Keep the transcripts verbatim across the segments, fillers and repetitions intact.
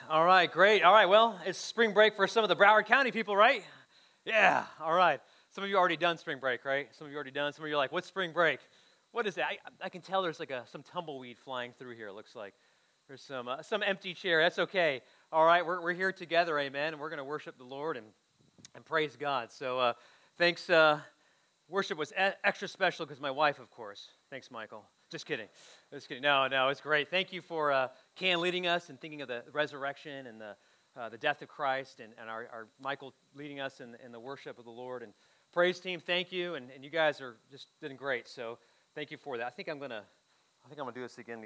All right, great. All right, well, it's spring break for some of the Broward County people, right? Yeah, all right. Some of you already done spring break, right? Some of you already done. Some of you are like, what's spring break? What is that? I, I can tell there's like a some tumbleweed flying through here, it looks like. There's some uh, some empty chair. That's okay. All right, we're we're here together, amen, and we're going to worship the Lord and, and praise God. So uh, thanks. Uh, worship was e- extra special because my wife, of course. Thanks, Michael. Just kidding. Just kidding. No, no, it's great. Thank you for uh, Can leading us and thinking of the resurrection and the uh, the death of Christ, and, and our, our Michael leading us in, in the worship of the Lord. And praise team, thank you. And, and you guys are just doing great. So thank you for that. I think I'm gonna. I think I'm gonna do this again.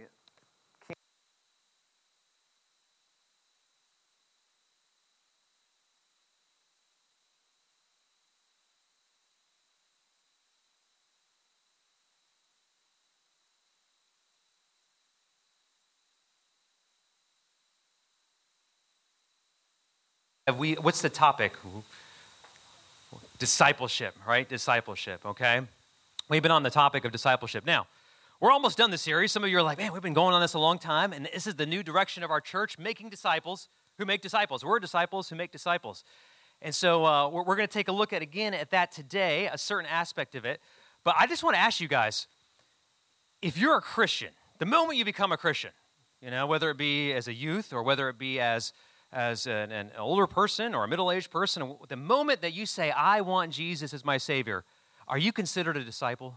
Have we? What's the topic? Discipleship, right? Discipleship. Okay. We've been on the topic of discipleship. Now, we're almost done the series. Some of you are like, man, we've been going on this a long time, and this is the new direction of our church, making disciples who make disciples. We're disciples who make disciples. And so uh, we're, we're going to take a look at, again, at that today, a certain aspect of it. But I just want to ask you guys, if you're a Christian, the moment you become a Christian, you know, whether it be as a youth or whether it be as as an, an older person or a middle-aged person, the moment that you say, I want Jesus as my Savior, are you considered a disciple?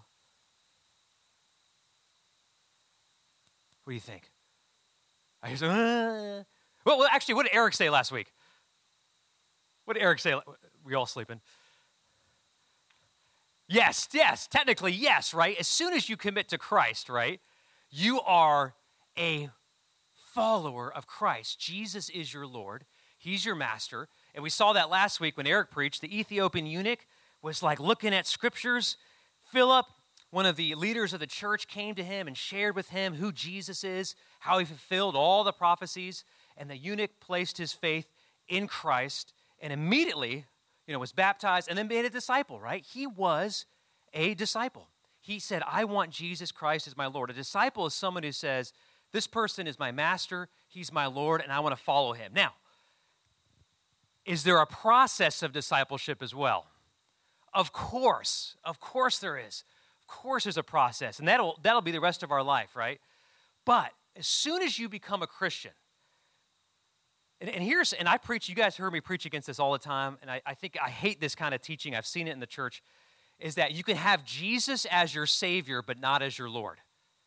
What do you think? I hear some, uh. well, well, actually, what did Eric say last week? What did Eric say? Were you all sleeping? Yes, yes, technically, yes, right? As soon as you commit to Christ, right, you are a follower of Christ. Jesus is your Lord. He's your master. And we saw that last week when Eric preached. The Ethiopian eunuch was like looking at scriptures. Philip, one of the leaders of the church, came to him and shared with him who Jesus is, how he fulfilled all the prophecies. And the eunuch placed his faith in Christ and immediately, you know, was baptized and then made a disciple, right? He was a disciple. He said, I want Jesus Christ as my Lord. A disciple is someone who says, this person is my master, he's my Lord, and I want to follow him. Now, is there a process of discipleship as well? Of course. Of course there is. Of course there's a process, and that'll, that'll be the rest of our life, right? But as soon as you become a Christian, and, and here's, and I preach, you guys heard me preach against this all the time, and I, I think I hate this kind of teaching. I've seen it in the church, is that you can have Jesus as your Savior, but not as your Lord.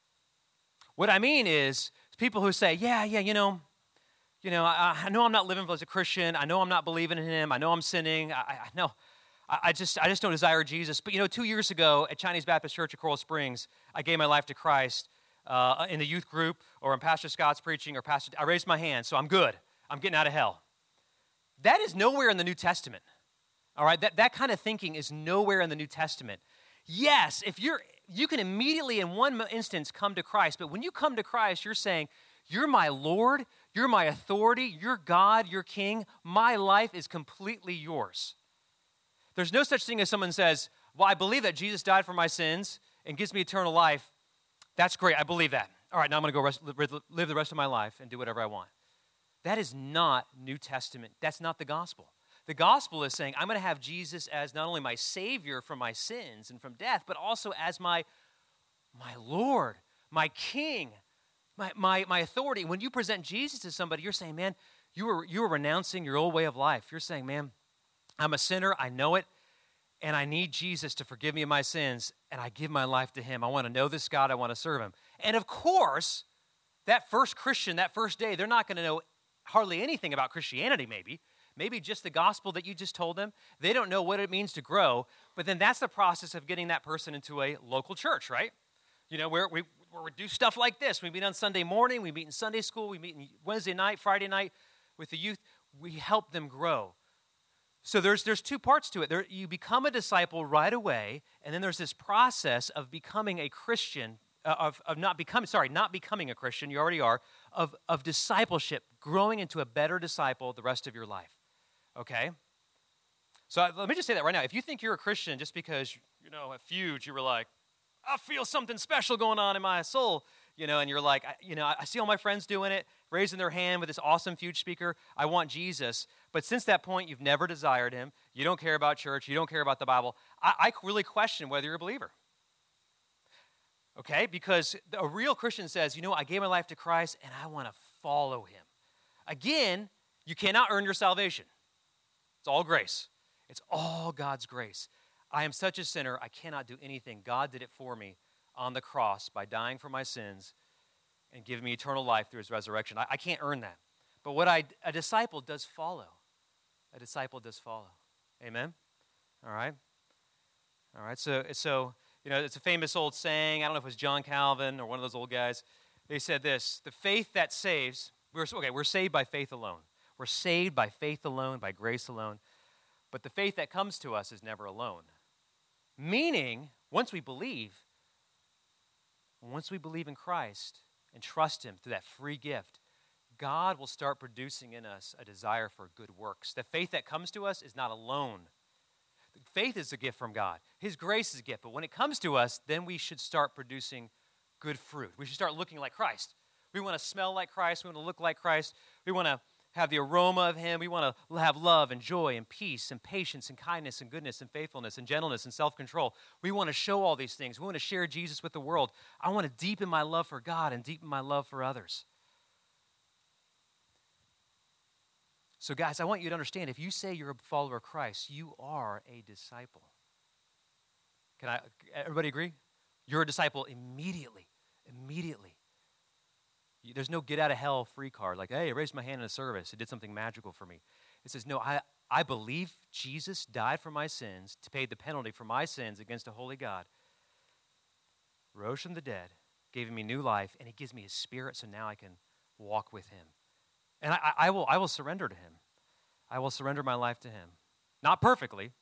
What I mean is people who say, yeah, yeah, you know, you know, I, I know I'm not living as a Christian. I know I'm not believing in him. I know I'm sinning. I, I know, I, I just I just don't desire Jesus. But, you know, two years ago at Chinese Baptist Church of Coral Springs, I gave my life to Christ uh, in the youth group or in Pastor Scott's preaching or Pastor, I raised my hand, so I'm good. I'm getting out of hell. That is nowhere in the New Testament, all right? That, that kind of thinking is nowhere in the New Testament. Yes, if you're... You can immediately, in one instance, come to Christ. But when you come to Christ, you're saying, you're my Lord, you're my authority, you're God, you're King. My life is completely yours. There's no such thing as someone says, well, I believe that Jesus died for my sins and gives me eternal life. That's great, I believe that. All right, now I'm going to go rest, live the rest of my life and do whatever I want. That is not New Testament. That's not the gospel. The gospel is saying, I'm going to have Jesus as not only my Savior from my sins and from death, but also as my, my Lord, my King, my, my, my authority. When you present Jesus to somebody, you're saying, man, you are, you are renouncing your old way of life. You're saying, man, I'm a sinner, I know it, and I need Jesus to forgive me of my sins, and I give my life to him. I want to know this God, I want to serve him. And of course, that first Christian, that first day, they're not going to know hardly anything about Christianity maybe. Maybe just the gospel that you just told them. They don't know what it means to grow, but then that's the process of getting that person into a local church, right? You know, where we, where we do stuff like this. We meet on Sunday morning, we meet in Sunday school, we meet in Wednesday night, Friday night with the youth. We help them grow. So there's there's two parts to it. There, you become a disciple right away, and then there's this process of becoming a Christian, uh, of, of not becoming, sorry, not becoming a Christian, you already are, of, of discipleship, growing into a better disciple the rest of your life. Okay? So let me just say that right now. If you think you're a Christian just because, you know, at Fuge, you were like, I feel something special going on in my soul, you know, and you're like, you know, I see all my friends doing it. raising their hand with this awesome fuge speaker. I want Jesus. But since that point, you've never desired him. You don't care about church. You don't care about the Bible. I, I really question whether you're a believer. Okay? Because a real Christian says, you know, I gave my life to Christ and I want to follow him. Again, you cannot earn your salvation. It's all grace. It's all God's grace. I am such a sinner, I cannot do anything. God did it for me on the cross by dying for my sins and giving me eternal life through his resurrection. I, I can't earn that. But what I, a disciple does follow. A disciple does follow. Amen? All right? All right, so, so you know, it's a famous old saying. I don't know if it was John Calvin or one of those old guys. They said this, the faith that saves, we're, okay, we're saved by faith alone. We're saved by faith alone, by grace alone. But the faith that comes to us is never alone. Meaning, once we believe, once we believe in Christ and trust him through that free gift, God will start producing in us a desire for good works. The faith that comes to us is not alone. Faith is a gift from God. His grace is a gift. But when it comes to us, then we should start producing good fruit. We should start looking like Christ. We want to smell like Christ. We want to look like Christ. We want to have the aroma of him. We want to have love and joy and peace and patience and kindness and goodness and faithfulness and gentleness and self-control. We want to show all these things. We want to share Jesus with the world. I want to deepen my love for God and deepen my love for others. So guys, I want you to understand, if you say you're a follower of Christ, you are a disciple. Can I, everybody agree? You're a disciple immediately, immediately. There's no get out of hell free card like, hey, I raised my hand in a service. It did something magical for me. It says, no, I, I believe Jesus died for my sins to pay the penalty for my sins against a holy God, rose from the dead, gave me new life, and he gives me his spirit so now I can walk with him. And I, I, will, I will surrender to him. I will surrender my life to him. Not perfectly,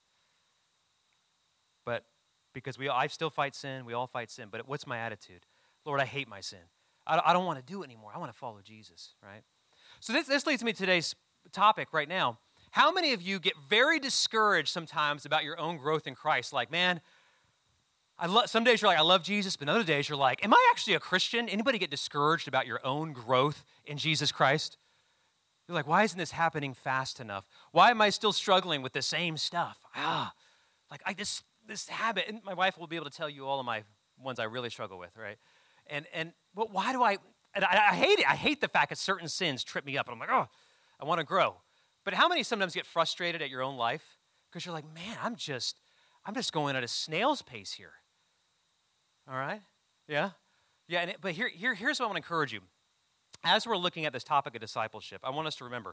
but because we, I still fight sin. We all fight sin. But what's my attitude? Lord, I hate my sin. I don't want to do it anymore. I want to follow Jesus, right? So this, this leads me to today's topic right now. How many of you get very discouraged sometimes about your own growth in Christ? Like, man, I lo- some days you're like, I love Jesus, but other days you're like, am I actually a Christian? Anybody get discouraged about your own growth in Jesus Christ? You're like, why isn't this happening fast enough? Why am I still struggling with the same stuff? Ah, like I this this habit, and my wife will be able to tell you all of my ones I really struggle with, right? And and but why do I, and I, I hate it. I hate the fact that certain sins trip me up. And I'm like, oh, I want to grow. But how many sometimes get frustrated at your own life? Because you're like, man, I'm just, I'm just going at a snail's pace here. All right? Yeah? Yeah, and it, but here, here, here's what I want to encourage you. As we're looking at this topic of discipleship, I want us to remember,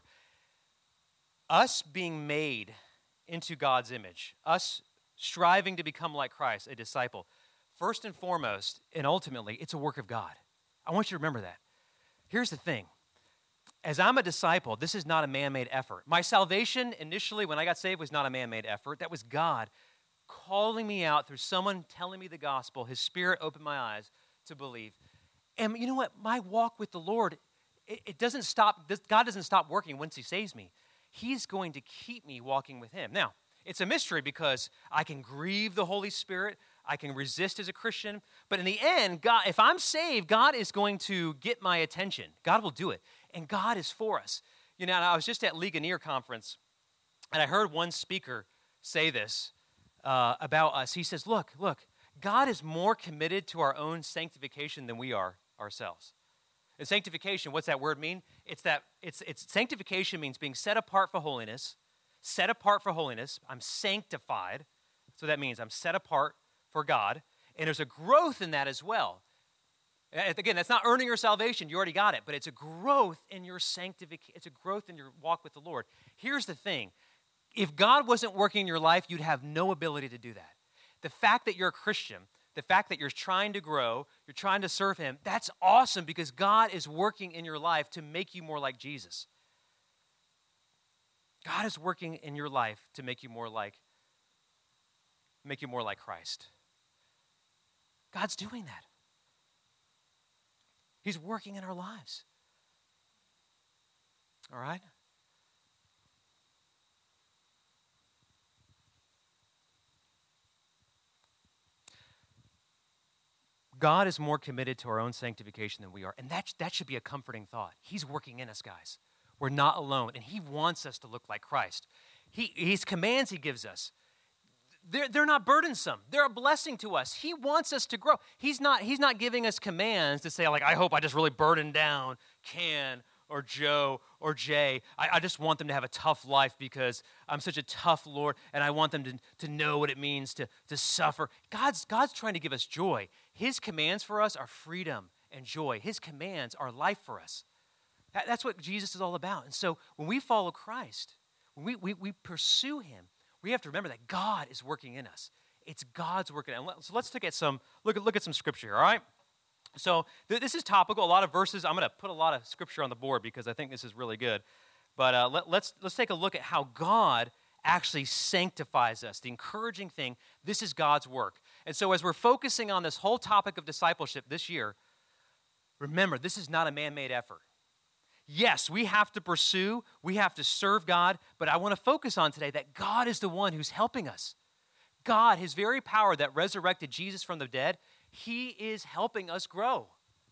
us being made into God's image, us striving to become like Christ, a disciple, first and foremost, and ultimately, it's a work of God. I want you to remember that. Here's the thing. As I'm a disciple, this is not a man-made effort. My salvation initially, when I got saved, was not a man-made effort. That was God calling me out through someone telling me the gospel. His Spirit opened my eyes to believe. And you know what? My walk with the Lord, it, it doesn't stop. God doesn't stop working once he saves me. He's going to keep me walking with him. Now, it's a mystery because I can grieve the Holy Spirit. I can resist as a Christian. But in the end, God, if I'm saved, God is going to get my attention. God will do it. And God is for us. You know, I was just at Ligonier conference, and I heard one speaker say this uh, about us. He says, look, look, God is more committed to our own sanctification than we are ourselves. And sanctification, what's that word mean? It's that, it's, it's sanctification means being set apart for holiness, set apart for holiness. I'm sanctified. So that means I'm set apart for God, and there's a growth in that as well. Again, that's not earning your salvation. You already got it, but it's a growth in your sanctification. It's a growth in your walk with the Lord. Here's the thing. If God wasn't working in your life, you'd have no ability to do that. The fact that you're a Christian, the fact that you're trying to grow, you're trying to serve him, that's awesome because God is working in your life to make you more like Jesus. God is working in your life to make you more like, make you more like Christ. God's doing that. He's working in our lives. All right? God is more committed to our own sanctification than we are. And that, that should be a comforting thought. He's working in us, guys. We're not alone. And he wants us to look like Christ. He, his commands he gives us, they're, they're not burdensome. They're a blessing to us. He wants us to grow. He's not, he's not giving us commands to say, like, I hope I just really burden down Ken or Joe or Jay. I, I just want them to have a tough life because I'm such a tough Lord, and I want them to, to know what it means to, to suffer. God's, God's trying to give us joy. His commands for us are freedom and joy. His commands are life for us. That, that's what Jesus is all about. And so when we follow Christ, when we, we, we pursue him, we have to remember that God is working in us. It's God's working in us. So let's look at some, look at, look at some scripture here, all right? So th- this is topical. A lot of verses. I'm going to put a lot of scripture on the board because I think this is really good. But uh, let, let's let's take a look at how God actually sanctifies us. The encouraging thing, this is God's work. And so as we're focusing on this whole topic of discipleship this year, remember, this is not a man-made effort. Yes, we have to pursue, we have to serve God, but I want to focus on today that God is the one who's helping us. God, his very power that resurrected Jesus from the dead, he is helping us grow.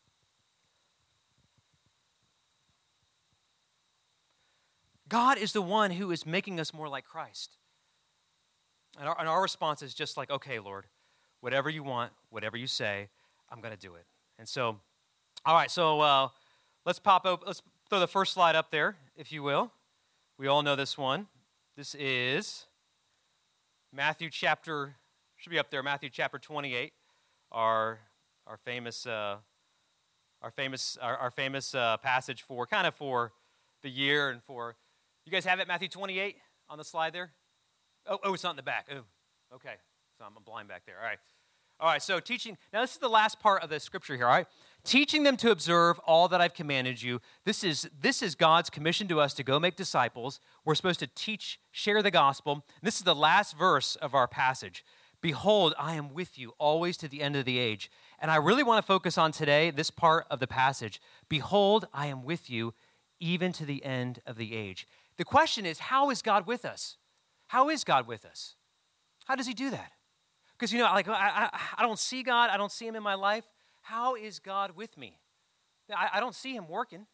God is the one who is making us more like Christ. And our, and our response is just like, okay, Lord, whatever you want, whatever you say, I'm going to do it. And so, all right, so uh, let's pop up, let's throw the first slide up there, if you will. We all know this one. This is Matthew chapter, should be up there, Matthew chapter twenty-eight. Our our famous uh, our famous our, our famous uh, passage for kind of for the year and for you guys have it, Matthew twenty-eight on the slide there. Oh, oh, it's not in the back. Oh, okay, so I'm blind back there. All right, all right. So teaching. Now this is the last part of the scripture here. All right, teaching them to observe all that I've commanded you. This is this is God's commission to us to go make disciples. We're supposed to teach, share the gospel. This is the last verse of our passage. Behold, I am with you always to the end of the age. And I really want to focus on today, this part of the passage. Behold, I am with you even to the end of the age. The question is, how is God with us? How is God with us? How does he do that? Because, you know, like I, I, I don't see God. I don't see him in my life. How is God with me? I, I don't see him working.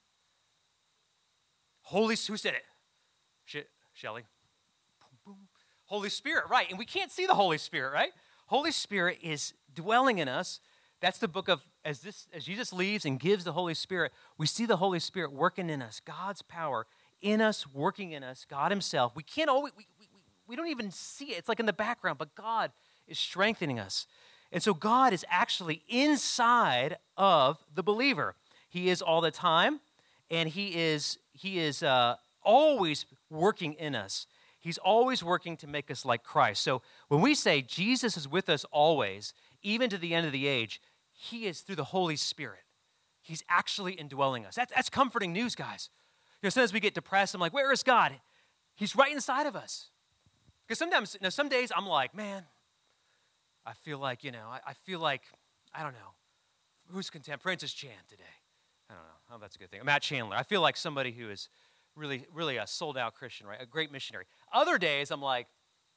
Holy, who said it? She, Shelley. Boom, boom. Holy Spirit, right. And we can't see the Holy Spirit, right? Holy Spirit is dwelling in us. That's the book of, as this, as Jesus leaves and gives the Holy Spirit, we see the Holy Spirit working in us, God's power in us, working in us, God himself. We can't always, we, we, we don't even see it. It's like in the background, but God is strengthening us. And so God is actually inside of the believer. He is all the time, and he is, he is uh, always working in us. He's always working to make us like Christ. So when we say Jesus is with us always, even to the end of the age, he is through the Holy Spirit. He's actually indwelling us. That's, that's comforting news, guys. You know, sometimes we get depressed. I'm like, where is God? He's right inside of us. Because sometimes, you know, some days I'm like, man, I feel like, you know, I, I feel like, I don't know, who's content? Francis Chan today. I don't know. Oh, that's a good thing. Matt Chandler. I feel like somebody who is really, really a sold-out Christian, right? A great missionary. Other days, I'm like,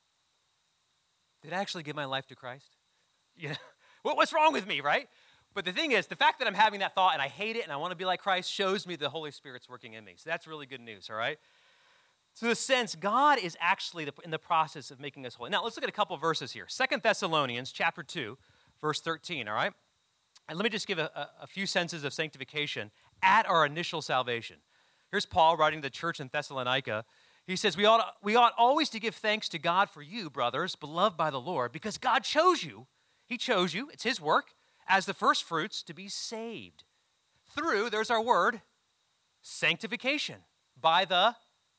did I actually give my life to Christ? You know, what, what's wrong with me, right? But the thing is, the fact that I'm having that thought and I hate it and I want to be like Christ shows me the Holy Spirit's working in me. So that's really good news, all right? So in a sense, God is actually in the process of making us holy. Now, let's look at a couple verses here. Second Thessalonians chapter two, verse thirteen, all right? And let me just give a, a, a few senses of sanctification at our initial salvation. Here's Paul writing to the church in Thessalonica. He says, we ought, we ought always to give thanks to God for you, brothers, beloved by the Lord, because God chose you. He chose you. It's his work as the first fruits to be saved. Through, there's our word, sanctification. By the,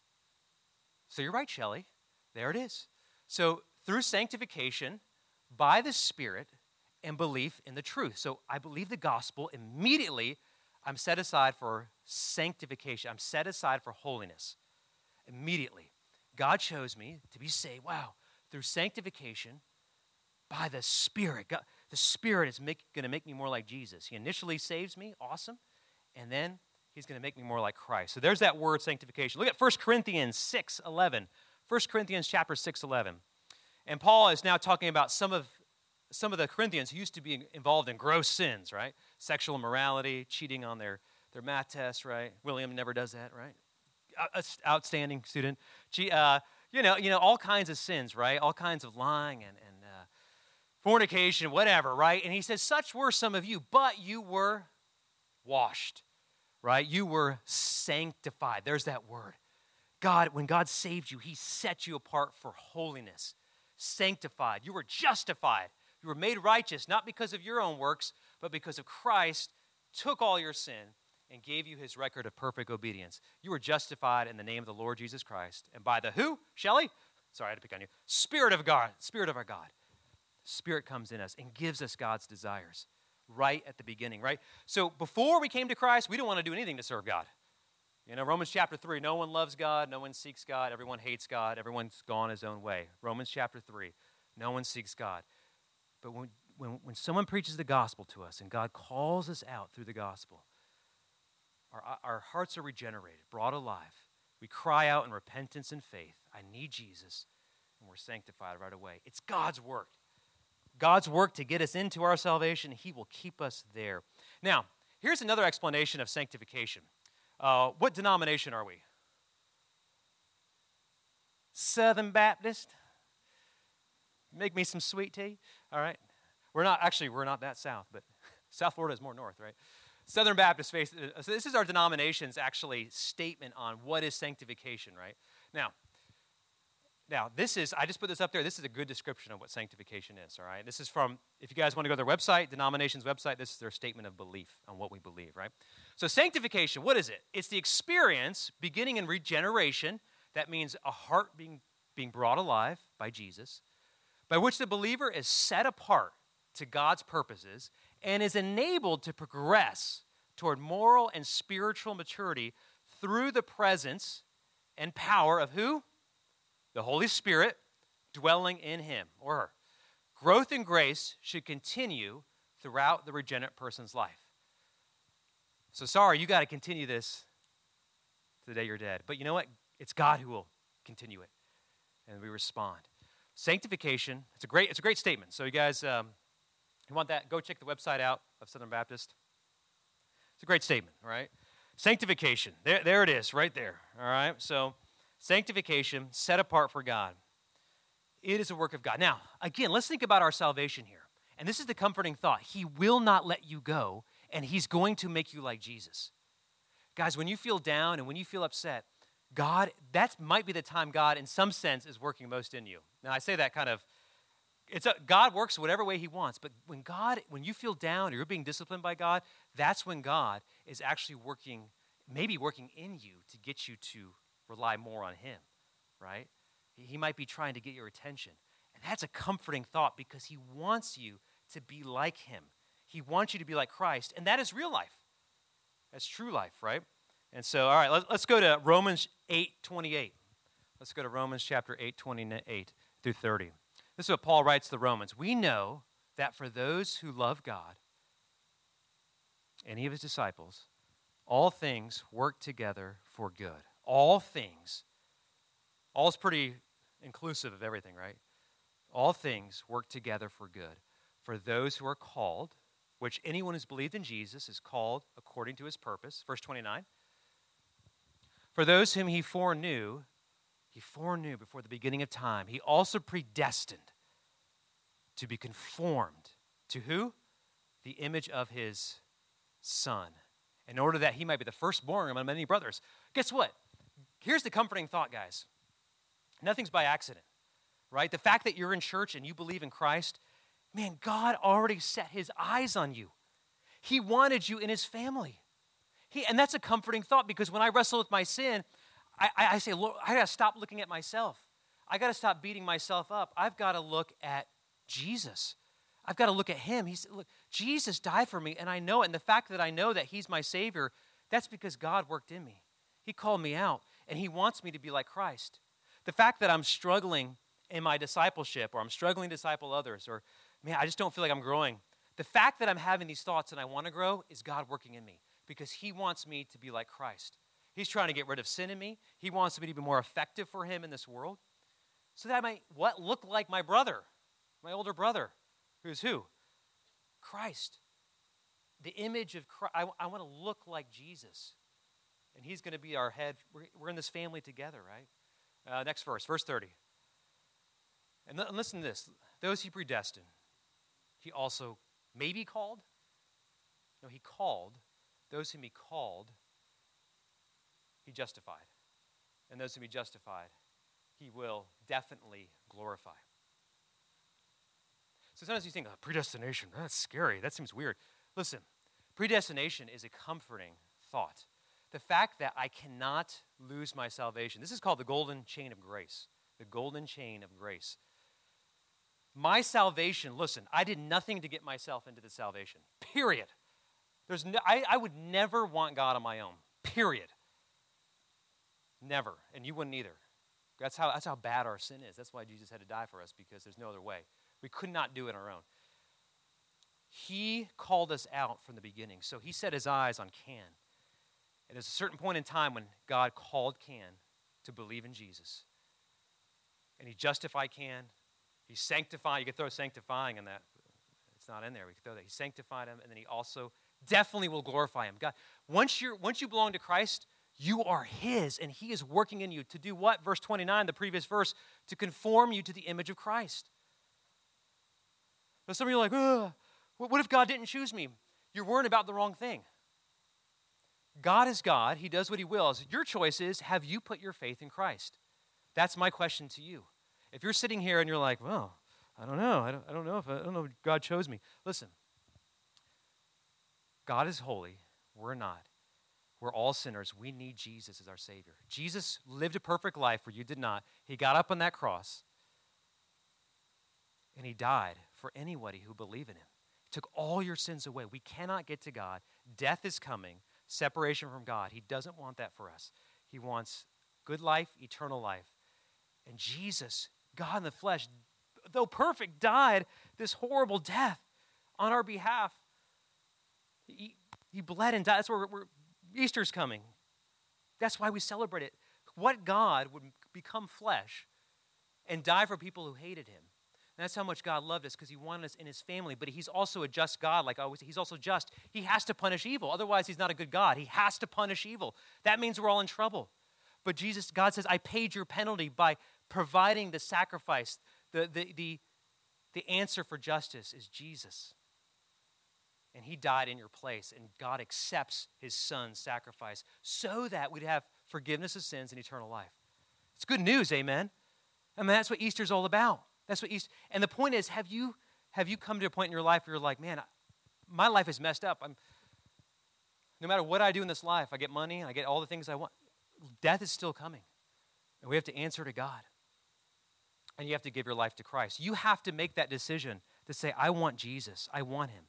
so you're right, Shelley. There it is. So through sanctification, by the Spirit, and belief in the truth. So I believe the gospel, immediately I'm set aside for sanctification. I'm set aside for holiness. Immediately. God chose me to be saved. Wow. Through sanctification, by the Spirit. God, the Spirit is going to make me more like Jesus. He initially saves me. Awesome. And then he's going to make me more like Christ. So there's that word sanctification. Look at First Corinthians six eleven. First Corinthians chapter six eleven. And Paul is now talking about some of some of the Corinthians who used to be involved in gross sins, right? Sexual immorality, cheating on their, their math test, right? William never does that, right? Outstanding student. Gee, uh, you know, you know, all kinds of sins, right? All kinds of lying and, and uh, fornication, whatever, right? And he says, such were some of you, but you were washed, right? You were sanctified. There's that word. God, when God saved you, he set you apart for holiness, sanctified. You were justified. You were made righteous, not because of your own works, but because of Christ took all your sin and gave you his record of perfect obedience. You were justified in the name of the Lord Jesus Christ. And by the who, Shelley? Sorry, I had to pick on you. Spirit of God, Spirit of our God. Spirit comes in us and gives us God's desires right at the beginning, right? So before we came to Christ, we didn't want to do anything to serve God. You know, Romans chapter three, no one loves God, no one seeks God, everyone hates God, everyone's gone his own way. Romans chapter three, no one seeks God. But when, when, when someone preaches the gospel to us and God calls us out through the gospel, our, our hearts are regenerated, brought alive. We cry out in repentance and faith, I need Jesus, and we're sanctified right away. It's God's work. God's work to get us into our salvation, he will keep us there. Now, here's another explanation of sanctification. Uh, what denomination are we? Southern Baptist? Make me some sweet tea, all right? We're not, actually, we're not that south, but South Florida is more north, right? Southern Baptist faith, so this is our denomination's actually statement on what is sanctification, right? Now, Now, this is, I just put this up there, this is a good description of what sanctification is, all right? This is from, if you guys want to go to their website, denomination's website, this is their statement of belief on what we believe, right? So sanctification, what is it? It's the experience beginning in regeneration, that means a heart being, being brought alive by Jesus, by which the believer is set apart to God's purposes and is enabled to progress toward moral and spiritual maturity through the presence and power of who? The Holy Spirit dwelling in him or her. Growth in grace should continue throughout the regenerate person's life. So sorry, you got to continue this to the day you're dead. But you know what? It's God who will continue it. And we respond. Sanctification, it's a great, it's a great statement. So you guys, um, you want that, go check the website out of Southern Baptist. It's a great statement, all right? Sanctification, there, there it is, right there, all right? So sanctification, set apart for God. It is a work of God. Now, again, let's think about our salvation here. And this is the comforting thought. He will not let you go, and he's going to make you like Jesus. Guys, when you feel down and when you feel upset, God, that might be the time God, in some sense, is working most in you. Now, I say that kind of, it's a, God works whatever way he wants, but when God, when you feel down or you're being disciplined by God, that's when God is actually working, maybe working in you to get you to rely more on him, right? He might be trying to get your attention. And that's a comforting thought because he wants you to be like him. He wants you to be like Christ, and that is real life. That's true life, right? And so, all right, let's, let's go to Romans eight twenty-eight. Let's go to Romans chapter eight, twenty-eight through thirty. This is what Paul writes to the Romans. We know that for those who love God, any of his disciples, all things work together for good. All things. All is pretty inclusive of everything, right? All things work together for good. For those who are called, which anyone who's believed in Jesus is called according to his purpose. Verse twenty-nine. For those whom he foreknew, he foreknew before the beginning of time. He also predestined to be conformed to who? The image of his Son, in order that he might be the firstborn among many brothers. Guess what? Here's the comforting thought, guys. Nothing's by accident, right? The fact that you're in church and you believe in Christ, man, God already set his eyes on you. He wanted you in his family. He, and that's a comforting thought because when I wrestle with my sin, I, I, I say, Lord, I got to stop looking at myself. I got to stop beating myself up. I've got to look at Jesus. I've got to look at him. He said, look, Jesus died for me, and I know it. And the fact that I know that he's my Savior, that's because God worked in me. He called me out, and he wants me to be like Christ. The fact that I'm struggling in my discipleship, or I'm struggling to disciple others, or, man, I just don't feel like I'm growing. The fact that I'm having these thoughts and I want to grow is God working in me because he wants me to be like Christ. He's trying to get rid of sin in me. He wants me to be more effective for him in this world so that I might what look like my brother, my older brother. Who's who? Christ. The image of Christ. I, I want to look like Jesus. And he's going to be our head. We're, we're in this family together, right? Uh, next verse, verse thirty. And, and listen to this. Those he predestined, he also maybe called. No, he called. Those whom he called, he justified. And those whom he justified, he will definitely glorify. So sometimes you think, oh, predestination, that's scary. That seems weird. Listen, predestination is a comforting thought. The fact that I cannot lose my salvation. This is called the golden chain of grace. The golden chain of grace. My salvation, listen, I did nothing to get myself into this salvation. Period. There's no, I, I would never want God on my own. Period. Never. And you wouldn't either. That's how, that's how bad our sin is. That's why Jesus had to die for us, because there's no other way. We could not do it on our own. He called us out from the beginning. So he set his eyes on Can. And there's a certain point in time when God called Can to believe in Jesus. And he justified Can. He sanctified. You could throw sanctifying in that. It's not in there. We could throw that. He sanctified him, and then he also definitely will glorify him. God, once you're once you belong to Christ, you are his, and he is working in you to do what? Verse twenty-nine, the previous verse, to conform you to the image of Christ. But some of you are like, ugh, what if God didn't choose me? You're worrying about the wrong thing. God is God. He does what he wills. Your choice is, have you put your faith in Christ? That's my question to you. If you're sitting here and you're like, well, I don't know. I don't, I don't know if I don't know if God chose me. Listen, God is holy. We're not. We're all sinners. We need Jesus as our Savior. Jesus lived a perfect life where you did not. He got up on that cross, and he died for anybody who believe in him. He took all your sins away. We cannot get to God. Death is coming. Separation from God. He doesn't want that for us. He wants good life, eternal life. And Jesus, God in the flesh, though perfect, died this horrible death on our behalf. He, he bled and died. That's where we're, we're, Easter's coming. That's why we celebrate it. What God would become flesh and die for people who hated him. And that's how much God loved us, because he wanted us in his family. But he's also a just God, like I always say. He's also just. He has to punish evil. Otherwise, he's not a good God. He has to punish evil. That means we're all in trouble. But Jesus, God says, I paid your penalty by providing the sacrifice. The, the, the, the answer for justice is Jesus. And he died in your place. And God accepts his son's sacrifice so that we'd have forgiveness of sins and eternal life. It's good news, amen? I mean, that's what Easter's all about. That's what Easter, and the point is, have you have you come to a point in your life where you're like, man, my life is messed up. I'm, no matter what I do in this life, I get money, I get all the things I want. Death is still coming, and we have to answer to God. And you have to give your life to Christ. You have to make that decision to say, I want Jesus. I want him.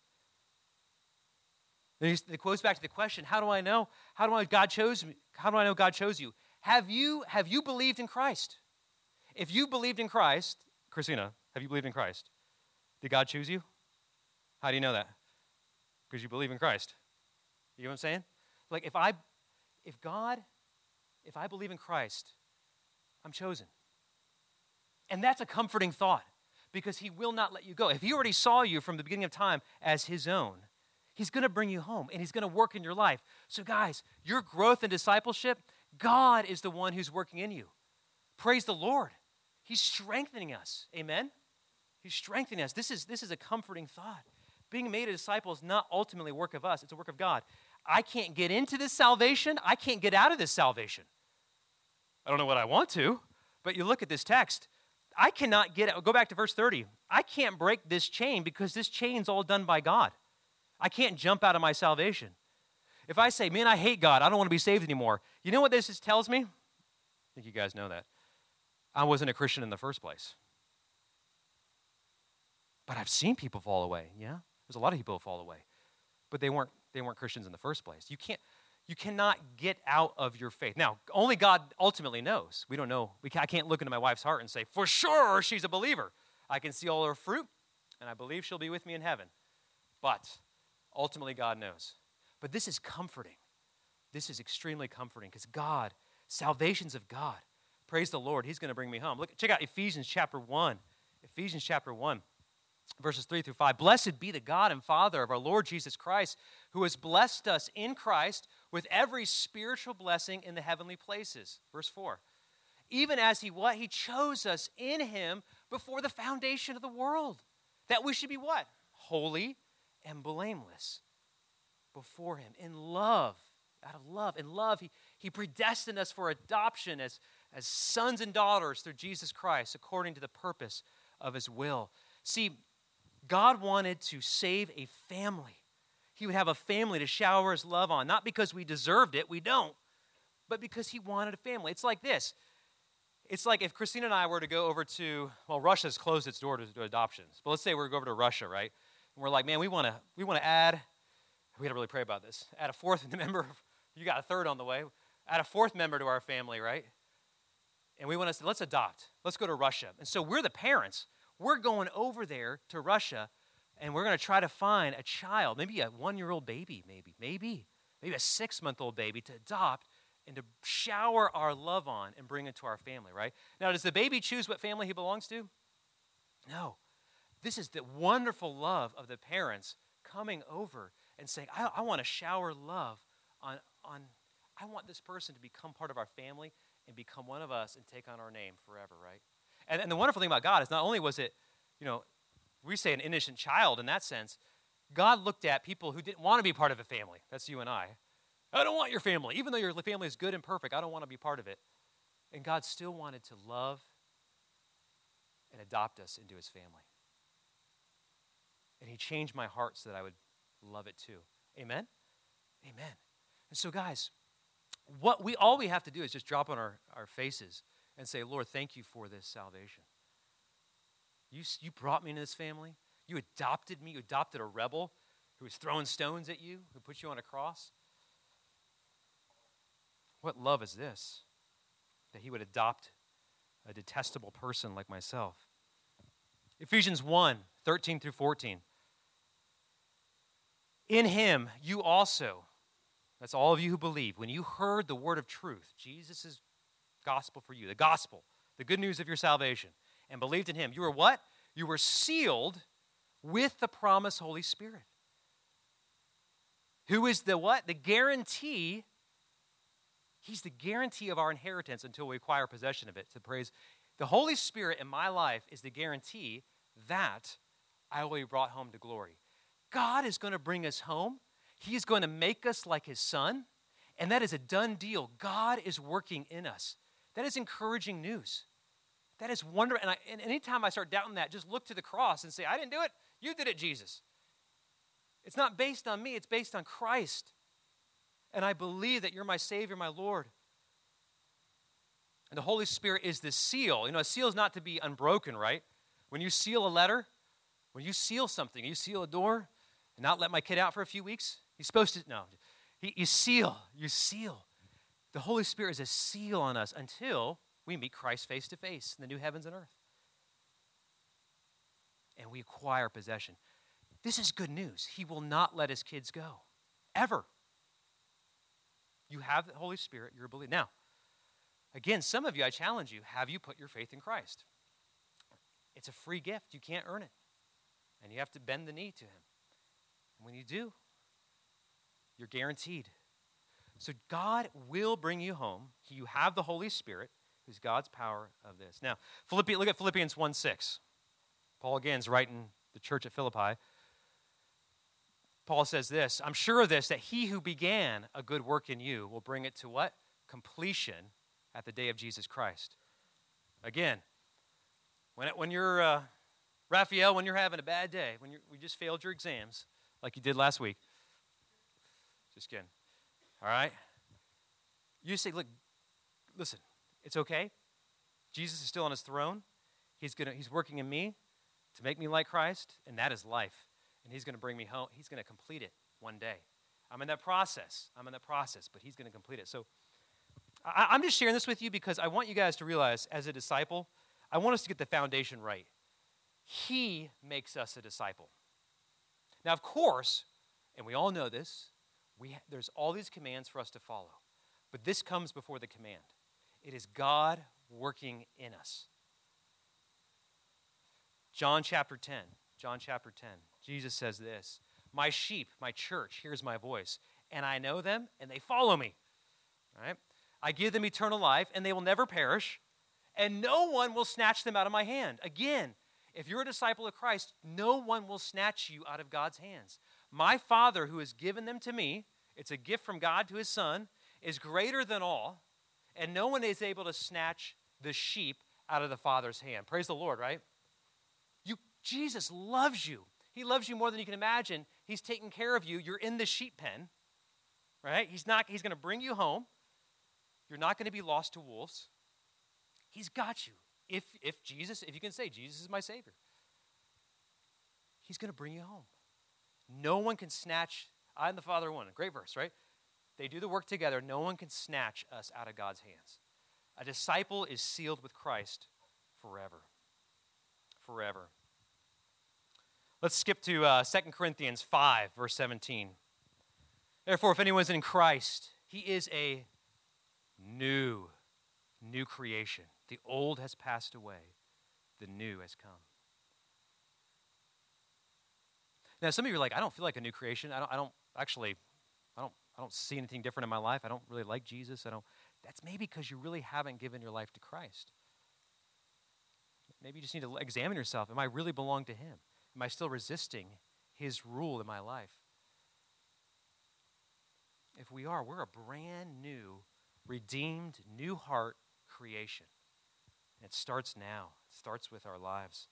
Then it goes back to the question, how do I know? How do I God chose me? How do I know God chose you? Have you have you believed in Christ? If you believed in Christ, Christina, have you believed in Christ? Did God choose you? How do you know that? Because you believe in Christ. You know what I'm saying? Like if I, if God, if I believe in Christ, I'm chosen. And that's a comforting thought, because he will not let you go. If he already saw you from the beginning of time as his own, he's going to bring you home, and he's going to work in your life. So guys, your growth and discipleship, God is the one who's working in you. Praise the Lord. He's strengthening us. Amen? He's strengthening us. This is, this is a comforting thought. Being made a disciple is not ultimately a work of us. It's a work of God. I can't get into this salvation. I can't get out of this salvation. I don't know what I want to, but you look at this text. I cannot get out. Go back to verse thirty. I can't break this chain because this chain's all done by God. I can't jump out of my salvation. If I say, man, I hate God. I don't want to be saved anymore. You know what this is, tells me? I think you guys know that. I wasn't a Christian in the first place. But I've seen people fall away, yeah? There's a lot of people who fall away. But they weren't they weren't Christians in the first place. You can't you cannot get out of your faith. Now, only God ultimately knows. We don't know. We can, I can't look into my wife's heart and say, for sure she's a believer. I can see all her fruit, and I believe she'll be with me in heaven. But ultimately God knows. But this is comforting. This is extremely comforting, because God, salvation's of God. Praise the Lord. He's going to bring me home. Look, check out Ephesians chapter one. Ephesians chapter one. verses three through five. Blessed be the God and Father of our Lord Jesus Christ, who has blessed us in Christ with every spiritual blessing in the heavenly places. Verse four. Even as he what? He chose us in him before the foundation of the world, that we should be what? Holy and blameless before him in love. Out of love. In love, he, he predestined us for adoption as, as sons and daughters through Jesus Christ, according to the purpose of his will. See, God wanted to save a family. He would have a family to shower his love on, not because we deserved it, we don't, but because he wanted a family. It's like this. It's like if Christina and I were to go over to, well, Russia's closed its door to, to adoptions, but let's say we're going over to Russia, right? And we're like, man, we want to we want to add, we got to really pray about this, add a fourth member. You got a third on the way. Add a fourth member to our family, right? And we want to say, let's adopt. Let's go to Russia. And so we're the parents. We're going over there to Russia, and we're going to try to find a child, maybe a one-year-old baby, maybe, maybe, maybe a six-month-old baby to adopt and to shower our love on and bring into our family, right? Now, does the baby choose what family he belongs to? No. This is the wonderful love of the parents coming over and saying, I, I want to shower love on, on, I want this person to become part of our family and become one of us and take on our name forever, right? And, and the wonderful thing about God is not only was it, you know, we say an innocent child in that sense, God looked at people who didn't want to be part of a family. That's you and I. I don't want your family. Even though your family is good and perfect, I don't want to be part of it. And God still wanted to love and adopt us into his family. And he changed my heart so that I would love it too. Amen? Amen. And so, guys, what we all we have to do is just drop on our, our faces and say, Lord, thank you for this salvation. You, you brought me into this family. You adopted me. You adopted a rebel who was throwing stones at you, who put you on a cross. What love is this? That he would adopt a detestable person like myself. Ephesians one, thirteen through fourteen. In him, you also, that's all of you who believe, when you heard the word of truth, Jesus' gospel for you, the gospel, the good news of your salvation, and believed in him, you were what? You were sealed with the promised Holy Spirit. Who is the what? The guarantee. He's the guarantee of our inheritance until we acquire possession of it. To praise the Holy Spirit in my life is the guarantee that I will be brought home to glory. God is going to bring us home. He is going to make us like his son, and that is a done deal. God is working in us. That is encouraging news. That is wonderful. And, I, and anytime I start doubting that, just look to the cross and say, I didn't do it. You did it, Jesus. It's not based on me. It's based on Christ. And I believe that you're my Savior, my Lord. And the Holy Spirit is the seal. You know, a seal is not to be unbroken, right? When you seal a letter, when you seal something, you seal a door, and not let my kid out for a few weeks, he's supposed to, no. He, you seal, you seal. The Holy Spirit is a seal on us until we meet Christ face to face in the new heavens and earth. And we acquire possession. This is good news. He will not let his kids go, ever. You have the Holy Spirit, you're a believer. Now, again, some of you, I challenge you, have you put your faith in Christ? It's a free gift. You can't earn it. And you have to bend the knee to him. And when you do, you're guaranteed. So God will bring you home. You have the Holy Spirit, who's God's power of this. Now, Philippi, look at Philippians one six. Paul again is writing the church at Philippi. Paul says this, I'm sure of this, that he who began a good work in you will bring it to what? Completion at the day of Jesus Christ. Again, when, it, when you're, uh, Raphael, when you're having a bad day, when you we just failed your exams, like you did last week. Just kidding. All right? You say, look, listen, it's okay. Jesus is still on his throne. He's gonna, he's working in me to make me like Christ, and that is life. And he's going to bring me home. He's going to complete it one day. I'm in that process. I'm in that process, but he's going to complete it. So I, I'm just sharing this with you because I want you guys to realize, as a disciple, I want us to get the foundation right. He makes us a disciple. Now, of course, and we all know this, we, there's all these commands for us to follow. But this comes before the command. It is God working in us. John chapter ten. John chapter ten. Jesus says this, my sheep, my church, hears my voice, and I know them, and they follow me. All right? I give them eternal life, and they will never perish, and no one will snatch them out of my hand. Again, if you're a disciple of Christ, no one will snatch you out of God's hands. My Father who has given them to me, it's a gift from God to his Son, is greater than all, and no one is able to snatch the sheep out of the Father's hand. Praise the Lord, right? You, Jesus loves you. He loves you more than you can imagine. He's taking care of you. You're in the sheep pen, right? He's not. He's going to bring you home. You're not going to be lost to wolves. He's got you. If, if Jesus, if you can say, Jesus is my Savior, he's going to bring you home. No one can snatch, I and the Father are one. Great verse, right? They do the work together. No one can snatch us out of God's hands. A disciple is sealed with Christ forever. Forever. Let's skip to uh, Second Corinthians five, verse seventeen. Therefore, if anyone is in Christ, he is a new, new creation. The old has passed away. The new has come. Now, some of you are like, I don't feel like a new creation. I don't, I don't actually, I don't, I don't see anything different in my life. I don't really like Jesus. I don't. That's maybe because you really haven't given your life to Christ. Maybe you just need to examine yourself. Am I really belong to him? Am I still resisting his rule in my life? If we are, we're a brand new, redeemed, new heart creation. And it starts now. It starts with our lives.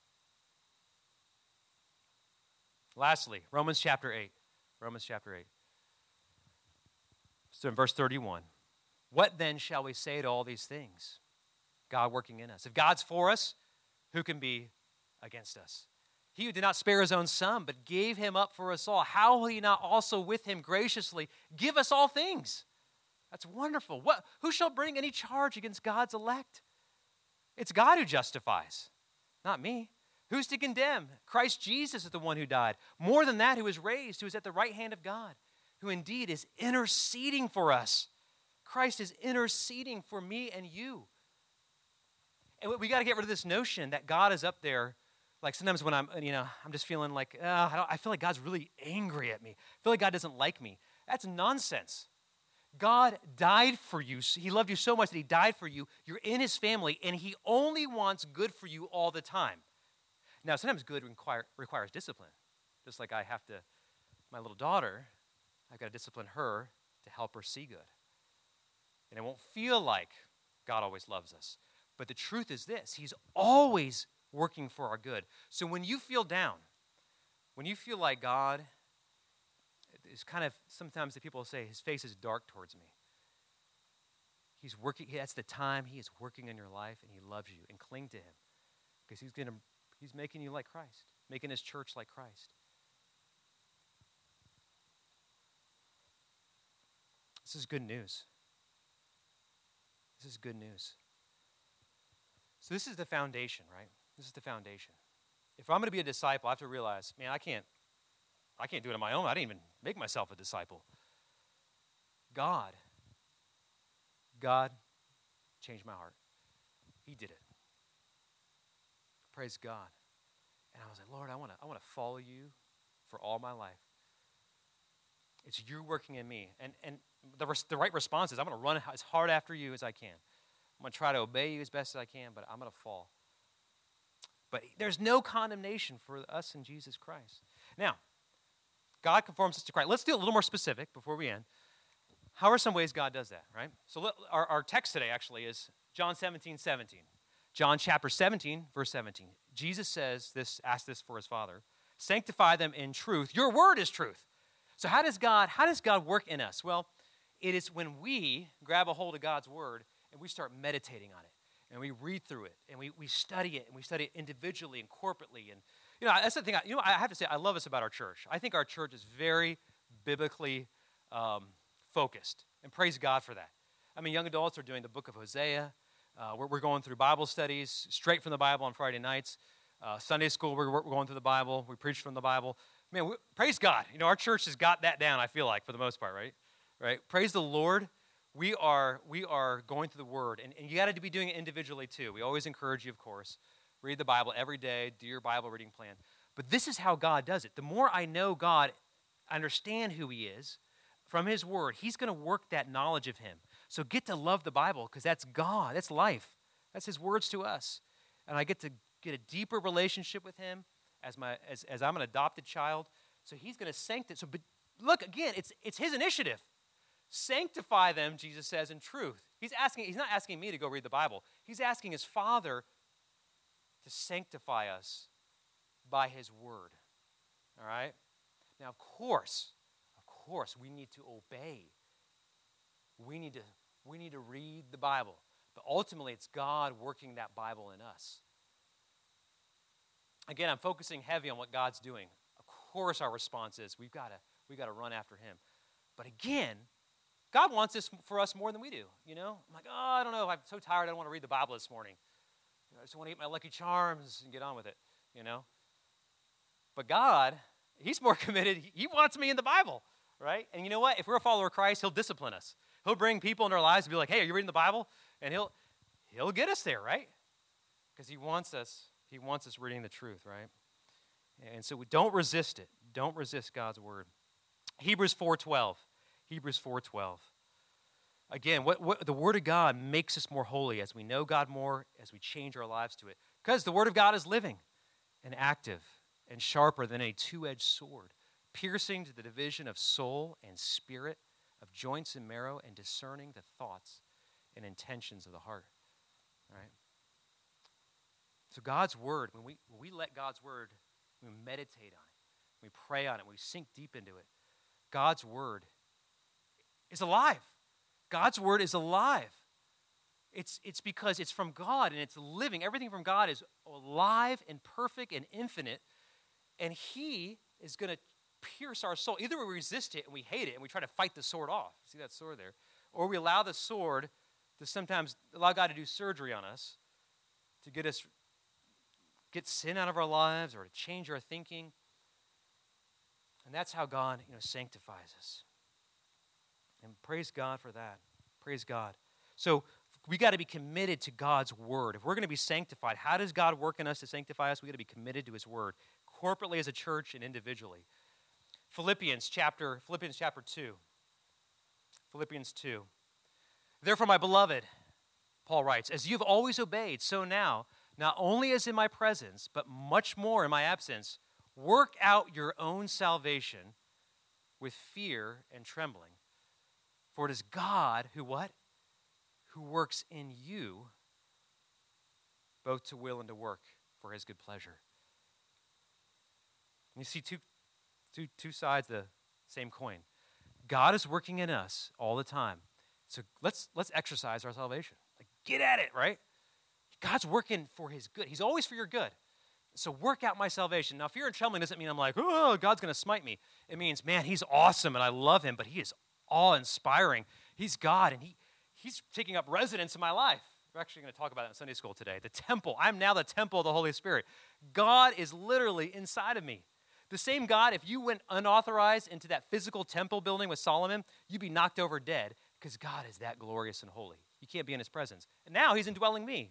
Lastly, Romans chapter eight. Romans chapter eight. So in verse thirty-one, what then shall we say to all these things? God working in us. If God's for us, who can be against us? He who did not spare his own son, but gave him up for us all, how will he not also with him graciously give us all things? That's wonderful. What, who shall bring any charge against God's elect? It's God who justifies, not me. Who's to condemn? Christ Jesus is the one who died. More than that, who is raised, who is at the right hand of God, who indeed is interceding for us. Christ is interceding for me and you. And we got to get rid of this notion that God is up there. Like sometimes when I'm, you know, I'm just feeling like, uh, I, don't, I feel like God's really angry at me. I feel like God doesn't like me. That's nonsense. God died for you. He loved you so much that he died for you. You're in his family, and he only wants good for you all the time. Now, sometimes good require, requires discipline. Just like I have to, my little daughter, I've got to discipline her to help her see good. And it won't feel like God always loves us. But the truth is this, he's always working for our good. So when you feel down, when you feel like God is kind of, sometimes the people say his face is dark towards me. He's working, that's the time he is working in your life, and he loves you, and cling to him. Because he's going to, he's making you like Christ, making his church like Christ. This is good news. This is good news. So this is the foundation, right? This is the foundation. If I'm going to be a disciple, I have to realize, man, I can't, I can't do it on my own. I didn't even make myself a disciple. God, God changed my heart. He did it. Praise God. And I was like, Lord, I want to, I want to follow you for all my life. It's you working in me. And, and the, the right response is I'm going to run as hard after you as I can. I'm going to try to obey you as best as I can, but I'm going to fall. But there's no condemnation for us in Jesus Christ. Now, God conforms us to Christ. Let's do a little more specific before we end. How are some ways God does that, right? So let, our, our text today actually is John seventeen, seventeen. John chapter seventeen, verse seventeen. Jesus says this, asked this for his Father. Sanctify them in truth. Your word is truth. So how does God, how does God work in us? Well, it is when we grab a hold of God's word and we start meditating on it. And we read through it, and we, we study it, and we study it individually and corporately. And, you know, that's the thing. I, you know, I have to say, I love this about our church. I think our church is very biblically um, focused, and praise God for that. I mean, young adults are doing the book of Hosea. Uh, we're, we're going through Bible studies straight from the Bible on Friday nights. Uh, Sunday school, we're, we're going through the Bible. We preach from the Bible. Man, we, praise God. You know, our church has got that down, I feel like, for the most part, right? Right? Praise the Lord. We are we are going through the Word, and, and you got to be doing it individually too. We always encourage you, of course, read the Bible every day, do your Bible reading plan. But this is how God does it. The more I know God, understand who he is from his word, he's going to work that knowledge of him. So get to love the Bible because that's God. That's life. That's his words to us. And I get to get a deeper relationship with him as my as, as I'm an adopted child. So he's going to sanctify. So, but look, again, it's it's his initiative. Sanctify them, Jesus says, in truth. He's asking. He's not asking me to go read the Bible. He's asking his Father to sanctify us by his word. All right? Now, of course, of course, we need to obey. We need to, we need to read the Bible. But ultimately, it's God working that Bible in us. Again, I'm focusing heavy on what God's doing. Of course, our response is we've got to we've got to run after him. But again, God wants this for us more than we do. You know, I'm like, oh, I don't know. I'm so tired. I don't want to read the Bible this morning. I just want to eat my Lucky Charms and get on with it. You know. But God, he's more committed. He wants me in the Bible, right? And you know what? If we're a follower of Christ, he'll discipline us. He'll bring people in our lives and be like, hey, are you reading the Bible? And he'll he'll get us there, right? Because he wants us, he wants us reading the truth, right? And so we don't resist it. Don't resist God's word. Hebrews four twelve. Hebrews four twelve. Again, what, what the word of God makes us more holy as we know God more, as we change our lives to it. Because the word of God is living and active and sharper than a two-edged sword, piercing to the division of soul and spirit, of joints and marrow, and discerning the thoughts and intentions of the heart. All right? So God's word, when we, when we let God's word, we meditate on it, we pray on it, we sink deep into it, God's word is alive. God's word is alive. It's, it's because it's from God and it's living. Everything from God is alive and perfect and infinite. And he is going to pierce our soul. Either we resist it and we hate it and we try to fight the sword off. See that sword there? Or we allow the sword to sometimes allow God to do surgery on us to get us, get sin out of our lives or to change our thinking. And that's how God, you know, sanctifies us. And praise God for that. Praise God. So we got to be committed to God's word. If we're going to be sanctified, how does God work in us to sanctify us? We got to be committed to his word, corporately as a church and individually. Philippians chapter, Philippians chapter two. Philippians two. Therefore, my beloved, Paul writes, as you've always obeyed, so now, not only as in my presence, but much more in my absence, work out your own salvation with fear and trembling. For it is God who what? Who works in you both to will and to work for his good pleasure. And you see two, two, two sides of the same coin. God is working in us all the time. So let's let's exercise our salvation. Like, get at it, right? God's working for his good. He's always for your good. So work out my salvation. Now, fear and trembling doesn't mean I'm like, oh, God's going to smite me. It means, man, he's awesome and I love him, but he is awe-inspiring. He's God, and he he's taking up residence in my life. We're actually going to talk about that in Sunday school today. The temple. I'm now the temple of the Holy Spirit. God is literally inside of me. The same God, if you went unauthorized into that physical temple building with Solomon, you'd be knocked over dead because God is that glorious and holy. You can't be in his presence. And now he's indwelling me.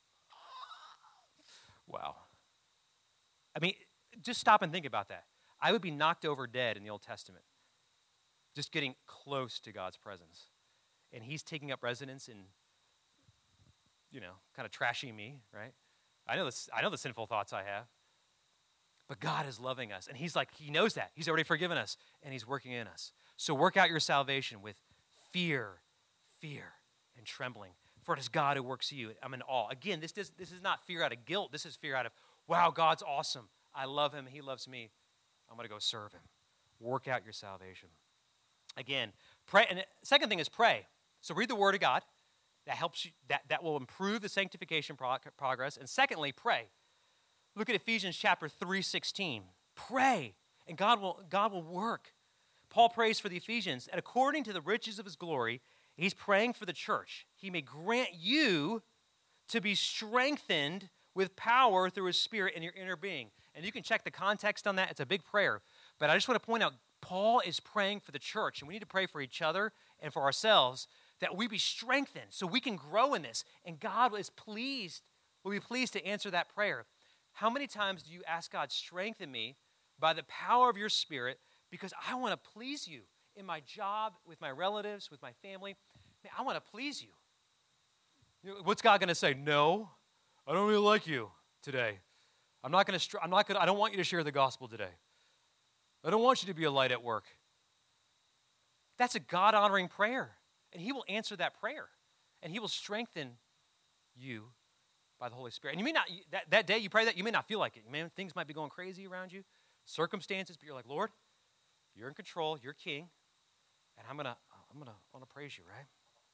Wow. I mean, just stop and think about that. I would be knocked over dead in the Old Testament, just getting close to God's presence. And he's taking up residence in, you know, kind of trashing me, right? I know this, I know the sinful thoughts I have. But God is loving us. And he's like, he knows that. He's already forgiven us. And he's working in us. So work out your salvation with fear, fear, and trembling. For it is God who works in you. I'm in awe. Again, this, this, this is not fear out of guilt. This is fear out of, wow, God's awesome. I love him. He loves me. I'm going to go serve him. Work out your salvation. Again, pray. And the second thing is pray. So read the word of God. That helps you. That, that will improve the sanctification prog- progress. And secondly, pray. Look at Ephesians chapter three sixteen. Pray, and God will, God will work. Paul prays for the Ephesians, and according to the riches of his glory, he's praying for the church. He may grant you to be strengthened with power through his Spirit in your inner being. And you can check the context on that. It's a big prayer. But I just want to point out, Paul is praying for the church, and we need to pray for each other and for ourselves that we be strengthened so we can grow in this. And God is pleased, will be pleased to answer that prayer. How many times do you ask God, strengthen me by the power of your Spirit because I want to please you in my job, with my relatives, with my family? Man, I want to please you. You know, what's God going to say? No, I don't really like you today. I'm not going to, I'm not going to, I don't want you to share the gospel today. I don't want you to be a light at work. That's a God-honoring prayer. And he will answer that prayer. And he will strengthen you by the Holy Spirit. And you may not, that, that day you pray that, you may not feel like it. Man, things might be going crazy around you, circumstances, but you're like, Lord, you're in control, you're king, and I'm going to, I'm going to want to praise you, right?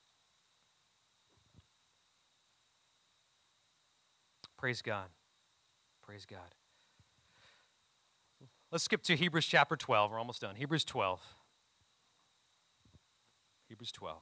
Praise God. Praise God. Let's skip to Hebrews chapter twelve. We're almost done. Hebrews twelve. Hebrews twelve.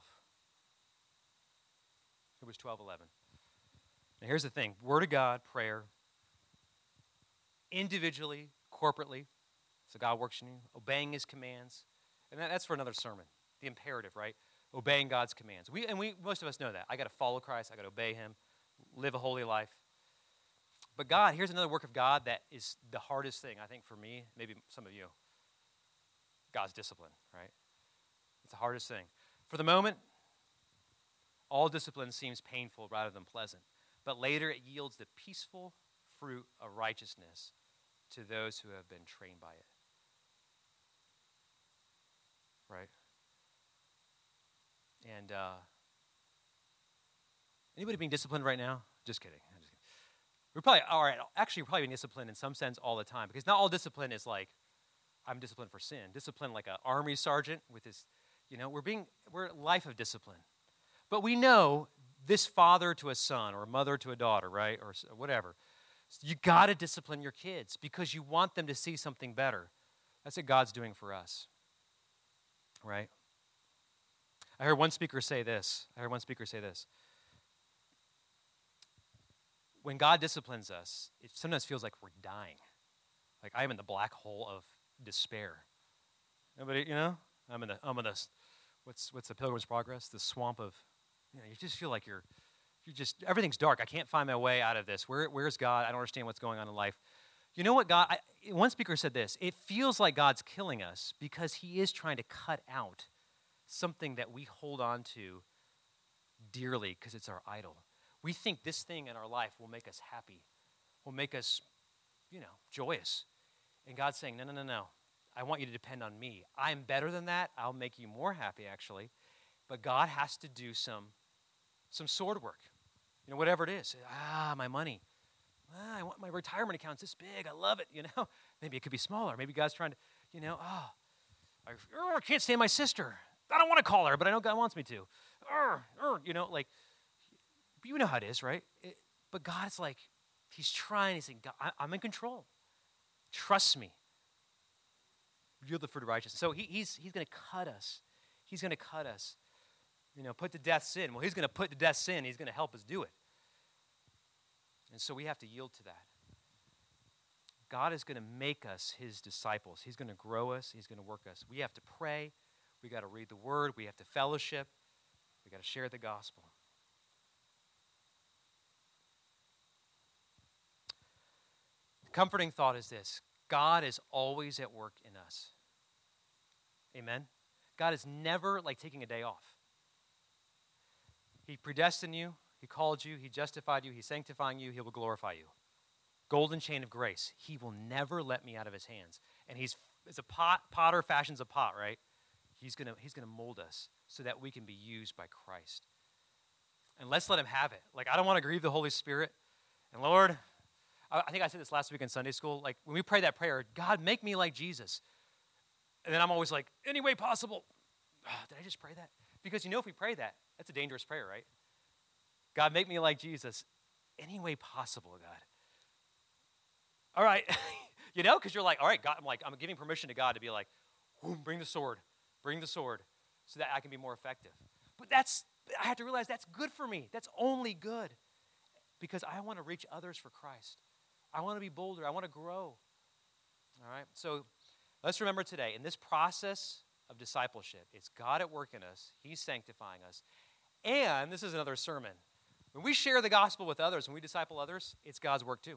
Hebrews twelve, eleven. Now here's the thing. Word of God, prayer, individually, corporately, so God works in you, obeying his commands. And that, that's for another sermon. The imperative, right? Obeying God's commands. We And we most of us know that. I got to follow Christ. I got to obey him, live a holy life. But God, here's another work of God that is the hardest thing, I think, for me, maybe some of you. God's discipline, right? It's the hardest thing. For the moment, all discipline seems painful rather than pleasant, but later it yields the peaceful fruit of righteousness to those who have been trained by it. Right? And uh, anybody being disciplined right now? Just kidding. I'm just kidding. We're probably, all right, actually, we're probably being disciplined in some sense all the time, because not all discipline is like, I'm disciplined for sin. Discipline like an army sergeant with his, you know, we're being, we're a life of discipline. But we know this father to a son or a mother to a daughter, right, or whatever, you got to discipline your kids because you want them to see something better. That's what God's doing for us, right? I heard one speaker say this. I heard one speaker say this. When God disciplines us, it sometimes feels like we're dying. Like I am in the black hole of despair. Nobody, you know? I'm in the, I'm in the, what's, what's the Pilgrim's Progress? The swamp of, you know, you just feel like you're, you're just, everything's dark. I can't find my way out of this. Where, where's God? I don't understand what's going on in life. You know what God, I, one speaker said this, it feels like God's killing us because he is trying to cut out something that we hold on to dearly because it's our idol. We think this thing in our life will make us happy, will make us, you know, joyous. And God's saying, no, no, no, no. I want you to depend on me. I'm better than that. I'll make you more happy, actually. But God has to do some, some sword work. You know, whatever it is. Ah, my money. Ah, I want my retirement account's this big. I love it, you know. Maybe it could be smaller. Maybe God's trying to, you know, oh, I, oh, I can't stand my sister. I don't want to call her, but I know God wants me to. Urgh, urgh, you know, like, you know how it is, right? It, but God's like, he's trying. He's saying, God, I, I'm in control. Trust me. Yield the fruit of righteousness. So he, he's he's going to cut us. He's going to cut us. You know, put to death sin. Well, he's going to put to death sin. He's going to help us do it. And so we have to yield to that. God is going to make us his disciples. He's going to grow us. He's going to work us. We have to pray. We got to read the word. We have to fellowship. We got to share the gospel. Comforting thought is this. God is always at work in us. Amen? God is never like taking a day off. He predestined you. He called you. He justified you. He's sanctifying you. He will glorify you. Golden chain of grace. He will never let me out of his hands. And he's, it's a pot, potter fashions a pot, right? He's going to he's gonna mold us so that we can be used by Christ. And let's let him have it. Like, I don't want to grieve the Holy Spirit. And Lord, I think I said this last week in Sunday school, like when we pray that prayer, God, make me like Jesus. And then I'm always like, any way possible. Oh, did I just pray that? Because you know if we pray that, that's a dangerous prayer, right? God, make me like Jesus. Any way possible, God. All right. You know, because you're like, all right, God, I'm like, I'm giving permission to God to be like, bring the sword, bring the sword so that I can be more effective. But that's, I have to realize that's good for me. That's only good because I want to reach others for Christ. I want to be bolder. I want to grow. All right? So let's remember today, in this process of discipleship, it's God at work in us. He's sanctifying us. And this is another sermon. When we share the gospel with others, when we disciple others, it's God's work too.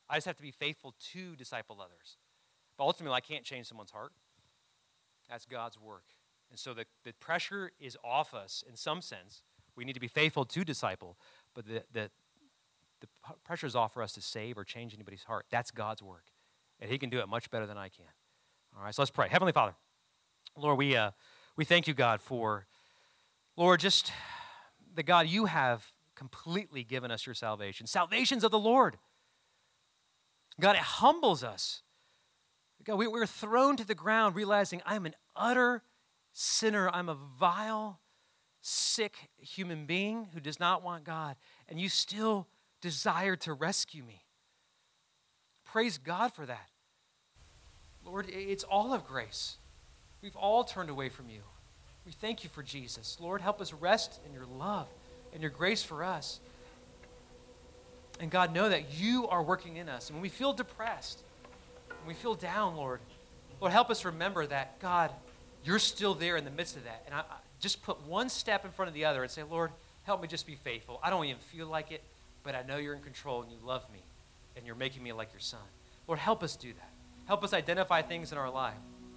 I just have to be faithful to disciple others. But ultimately, I can't change someone's heart. That's God's work. And so the, the pressure is off us in some sense. We need to be faithful to disciple, but the, the, the pressure is off for us to save or change anybody's heart. That's God's work, and he can do it much better than I can. All right, so let's pray. Heavenly Father, Lord, we, uh, we thank you, God, for, Lord, just the God, you have completely given us your salvation. Salvation's of the Lord. God, it humbles us. God, we, we're thrown to the ground realizing I'm an utter sinner. I'm a vile, sick human being who does not want God, and you still desire to rescue me. Praise God for that. Lord, it's all of grace. We've all turned away from you. We thank you for Jesus. Lord, help us rest in your love and your grace for us. And God, know that you are working in us. And when we feel depressed, when we feel down, Lord, Lord, help us remember that, God, you're still there in the midst of that. And I, I just put one step in front of the other and say, Lord, help me just be faithful. I don't even feel like it, but I know you're in control and you love me and you're making me like your son. Lord, help us do that. Help us identify things in our life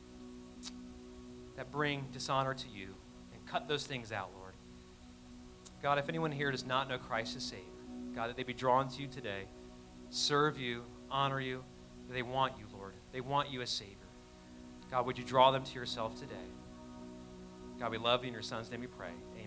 that bring dishonor to you and cut those things out, Lord. God, if anyone here does not know Christ as Savior, God, that they be drawn to you today, serve you, honor you, that they want you, Lord. They want you as Savior. God, would you draw them to yourself today? God, we love you. In your son's name we pray. Amen.